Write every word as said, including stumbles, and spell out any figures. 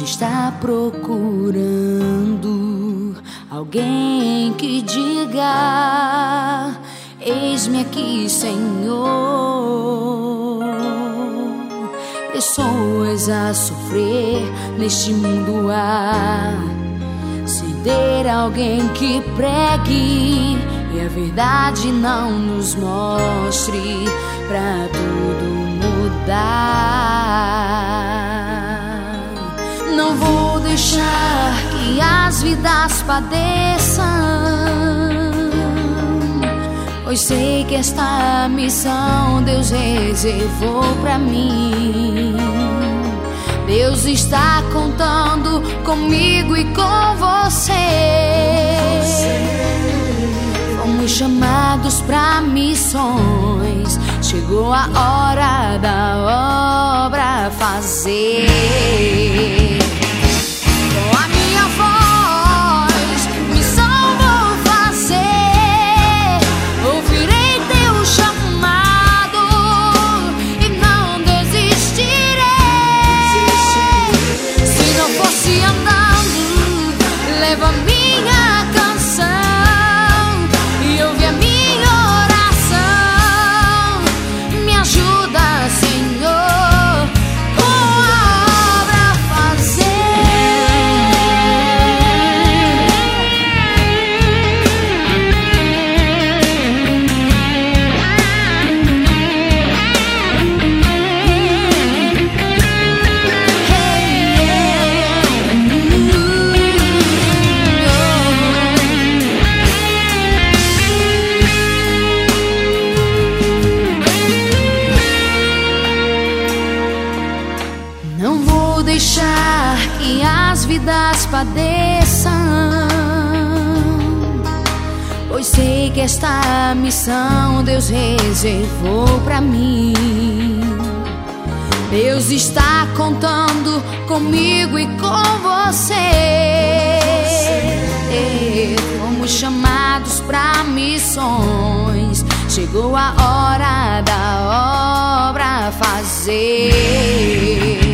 está procurando alguém que diga: eis-me aqui, Senhor. Pessoas a sofrer neste mundo há, se ter alguém que pregue e a verdade não nos mostre pra tudo mudar. Não vou deixar que as vidas padeçam, pois sei que esta missão Deus reservou pra mim. Deus está contando comigo e com você. Fomos chamados pra missões, chegou a hora da obra fazer. Com a minha voz, missão vou fazer. Ouvirei teu chamado e não desistirei. Se não fosse andando, leva minha canção e ouve a minha oração. Me ajuda, Senhor, com a obra a Não vou deixar que as vidas padeçam, pois sei que esta missão Deus reservou pra mim. Deus está contando comigo e com você. Fomos chamados pra missões, chegou a hora da obra fazer.